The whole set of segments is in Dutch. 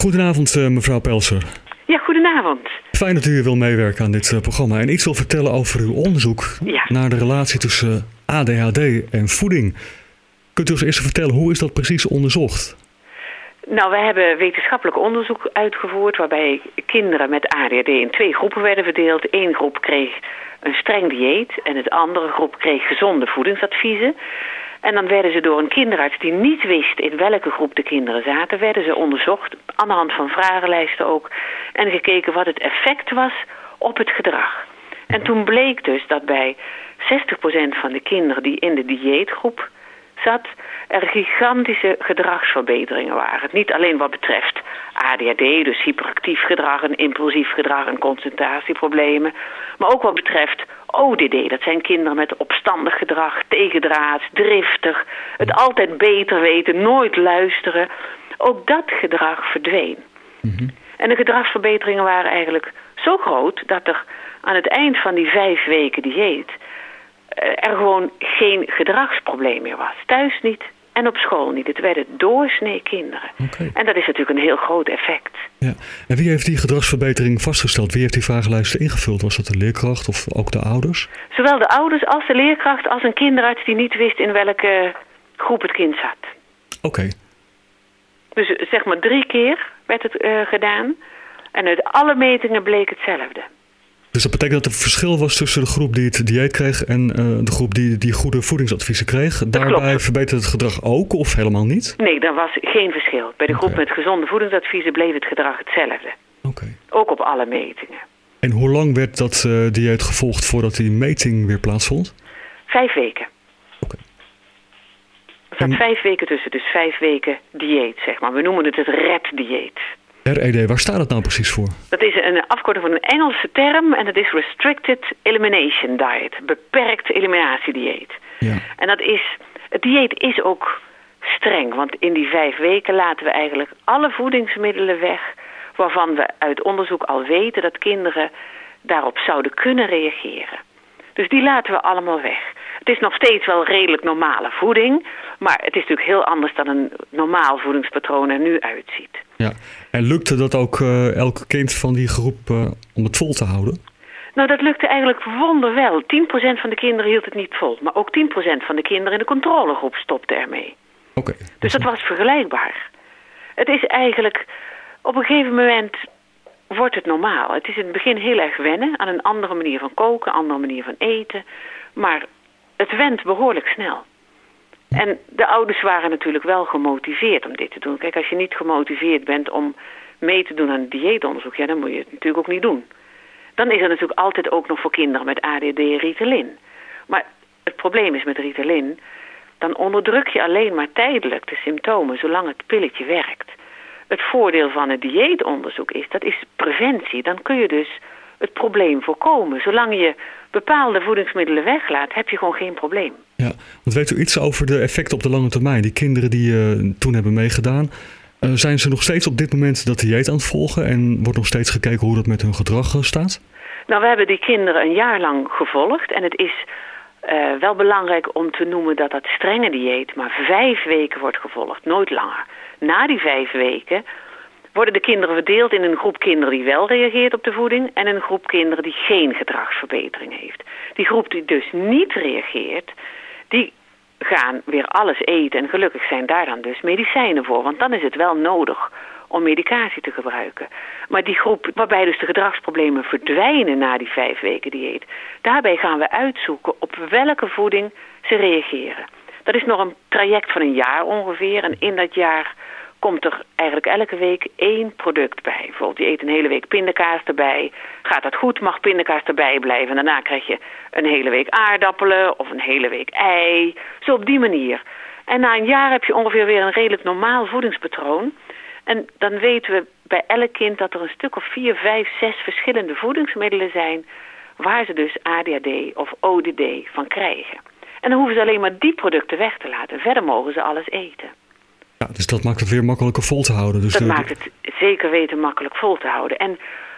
Goedenavond, mevrouw Pelser. Ja, goedenavond. Fijn dat u hier wil meewerken aan dit programma en iets wil vertellen over uw onderzoek naar de relatie tussen ADHD en voeding. Kunt u ons eerst vertellen, hoe is dat precies onderzocht? Nou, wij hebben wetenschappelijk onderzoek uitgevoerd waarbij kinderen met ADHD in 2 groepen werden verdeeld. Eén groep kreeg een streng dieet en de andere groep kreeg gezonde voedingsadviezen. En dan werden ze door een kinderarts die niet wist in welke groep de kinderen zaten, werden ze onderzocht, aan de hand van vragenlijsten ook, en gekeken wat het effect was op het gedrag. En toen bleek dus dat bij 60% van de kinderen die in de dieetgroep zat, er gigantische gedragsverbeteringen waren. Niet alleen wat betreft ADHD, dus hyperactief gedrag en impulsief gedrag en concentratieproblemen, maar ook wat betreft ODD. Dat zijn kinderen met opstandig gedrag, tegendraads, driftig, het altijd beter weten, nooit luisteren. Ook dat gedrag verdween. Mm-hmm. En de gedragsverbeteringen waren eigenlijk zo groot dat er aan het eind van die 5 weken dieet er gewoon geen gedragsprobleem meer was. Thuis niet en op school niet. Het werden doorsnee kinderen. Okay. En dat is natuurlijk een heel groot effect. Ja. En wie heeft die gedragsverbetering vastgesteld? Wie heeft die vragenlijsten ingevuld? Was dat de leerkracht of ook de ouders? Zowel de ouders als de leerkracht als een kinderarts die niet wist in welke groep het kind zat. Oké. Dus zeg maar 3 keer werd het gedaan. En uit alle metingen bleek hetzelfde. Dus dat betekent dat er verschil was tussen de groep die het dieet kreeg en de groep die goede voedingsadviezen kreeg. Daarbij verbeterde het gedrag ook of helemaal niet? Nee, er was geen verschil. Bij de groep met gezonde voedingsadviezen bleef het gedrag hetzelfde. Okay. Ook op alle metingen. En hoe lang werd dat dieet gevolgd voordat die meting weer plaatsvond? 5 weken. Oké. Er zat 5 weken tussen, dus 5 weken dieet, zeg maar. We noemen het RED-dieet. RED, waar staat het nou precies voor? Dat is een afkorting van een Engelse term en dat is Restricted Elimination Diet. Beperkt eliminatiedieet. Ja. En het dieet is ook streng, want in die 5 weken laten we eigenlijk alle voedingsmiddelen weg waarvan we uit onderzoek al weten dat kinderen daarop zouden kunnen reageren. Dus die laten we allemaal weg. Het is nog steeds wel redelijk normale voeding, maar het is natuurlijk heel anders dan een normaal voedingspatroon er nu uitziet. Ja, en lukte dat ook elk kind van die groep om het vol te houden? Nou, dat lukte eigenlijk wonderwel. 10% van de kinderen hield het niet vol, maar ook 10% van de kinderen in de controlegroep stopte ermee. Oké. Dus dat was vergelijkbaar. Het is eigenlijk, op een gegeven moment wordt het normaal. Het is in het begin heel erg wennen aan een andere manier van koken, een andere manier van eten, maar het went behoorlijk snel. En de ouders waren natuurlijk wel gemotiveerd om dit te doen. Kijk, als je niet gemotiveerd bent om mee te doen aan het dieetonderzoek, ja, dan moet je het natuurlijk ook niet doen. Dan is er natuurlijk altijd ook nog voor kinderen met ADHD Ritalin. Maar het probleem is met Ritalin, dan onderdruk je alleen maar tijdelijk de symptomen, zolang het pilletje werkt. Het voordeel van het dieetonderzoek is, dat is preventie. Dan kun je dus het probleem voorkomen. Zolang je bepaalde voedingsmiddelen weglaat, heb je gewoon geen probleem. Ja, want weet u iets over de effecten op de lange termijn? Die kinderen die toen hebben meegedaan, zijn ze nog steeds op dit moment dat dieet aan het volgen en wordt nog steeds gekeken hoe dat met hun gedrag staat? Nou, we hebben die kinderen een jaar lang gevolgd en het is wel belangrijk om te noemen dat dat strenge dieet maar 5 weken wordt gevolgd, nooit langer. Na die 5 weken worden de kinderen verdeeld in een groep kinderen die wel reageert op de voeding en een groep kinderen die geen gedragsverbetering heeft. Die groep die dus niet reageert, die gaan weer alles eten en gelukkig zijn daar dan dus medicijnen voor, want dan is het wel nodig om medicatie te gebruiken. Maar die groep waarbij dus de gedragsproblemen verdwijnen na die 5 weken dieet, daarbij gaan we uitzoeken op welke voeding ze reageren. Dat is nog een traject van een jaar ongeveer en in dat jaar komt er eigenlijk elke week 1 product bij. Bijvoorbeeld, je eet een hele week pindakaas erbij. Gaat dat goed, mag pindakaas erbij blijven. En daarna krijg je een hele week aardappelen of een hele week ei. Zo op die manier. En na een jaar heb je ongeveer weer een redelijk normaal voedingspatroon. En dan weten we bij elk kind dat er een stuk of 4, 5, 6 verschillende voedingsmiddelen zijn waar ze dus ADHD of ODD van krijgen. En dan hoeven ze alleen maar die producten weg te laten. Verder mogen ze alles eten. Ja, dus dat maakt het weer makkelijker vol te houden. Dus dat maakt het zeker weten makkelijk vol te houden. En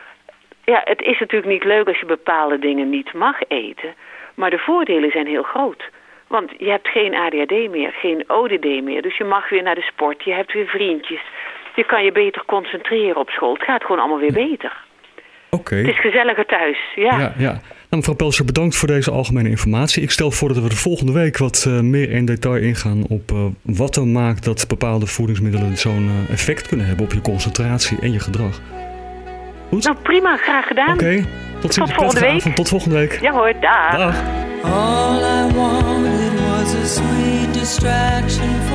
ja, het is natuurlijk niet leuk als je bepaalde dingen niet mag eten. Maar de voordelen zijn heel groot. Want je hebt geen ADHD meer, geen ODD meer. Dus je mag weer naar de sport, je hebt weer vriendjes. Je kan je beter concentreren op school. Het gaat gewoon allemaal weer beter. Oké. Het is gezelliger thuis, ja. Ja. Nou, mevrouw Pelser, bedankt voor deze algemene informatie. Ik stel voor dat we de volgende week wat meer in detail ingaan op wat dan maakt dat bepaalde voedingsmiddelen zo'n effect kunnen hebben op je concentratie en je gedrag. Goed? Nou, prima. Graag gedaan. Oké. Tot ziens. Tot volgende week. Avond. Tot volgende week. Ja hoor, dag. Dag. All I wanted was a sweet distraction